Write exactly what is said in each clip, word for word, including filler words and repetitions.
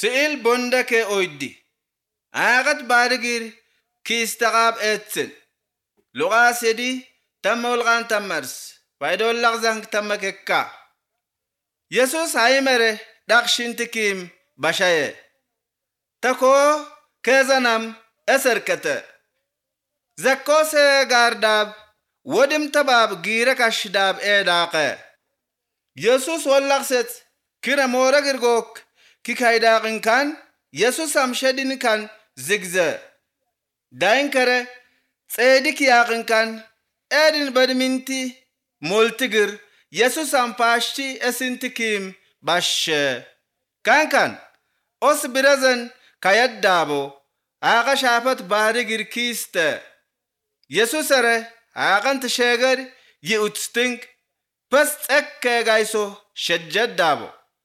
سئل بندك أودي آغت بارغير كيستغاب اتسل لغا سيدي تم ولغان تمرس فايدول لغزانك تمككا يسوس هايمره داقشين تكيم بشاية تكو كزنام أسركته زكوس غارداب ودم تباب غيرك أشداب إيداقه يسوس واللغست كيرا مورا غيرغوك كي كايداقن كان يسوس أمشدين كان زغزه داين كره صديق ياقن كان ادن بدمنتي مولتغر يسوس أمباشتي اسنتكيم باش كان كان أس برزن كايد دابو آقا شافت باري غير كيست يسوس ره آقا تشاگر يؤتستنك بس اكا غايسو شجد دابو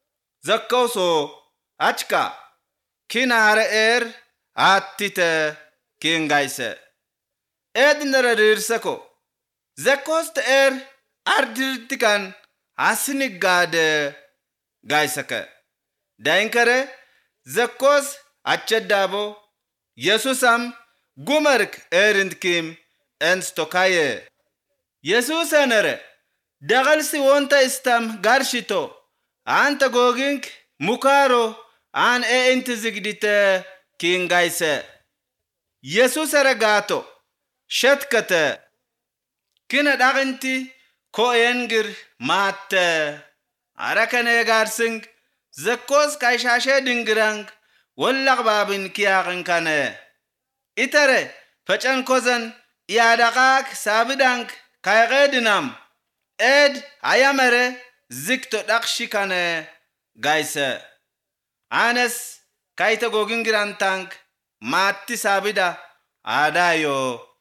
زكوسو اچكا كينار اير آتيت كين غايسه ادن ريرسكو زكوست اير اردرتكان حسنك غاد غايسك داينكره زكوس اچدابو يسوسام غومرك ايرندكيم انستوكايه يسوس انره دغلسي وونتا استام غارشيتو انت غوغينك مكارو ان اي انت زغديته كين غايسه يسوس رغاتو شتكته كنا داغنتي كو ينغر مات አረከነ ጋርስንግ ዘኮስ ካይሻሸ ድንግራንግ ወላቅ ባብን ኪያቅን ካነ ኢተረ ፈጨን ኮዘን ያዳቃክ ሳብዳንክ ካይቀድናም ኤድ አያመረ ዝክቶ ዳቅሺ ካነ ጋይሰ አነስ ካይተ ጎግንግራንታንክ ማቲ ሳብዳ አዳዮ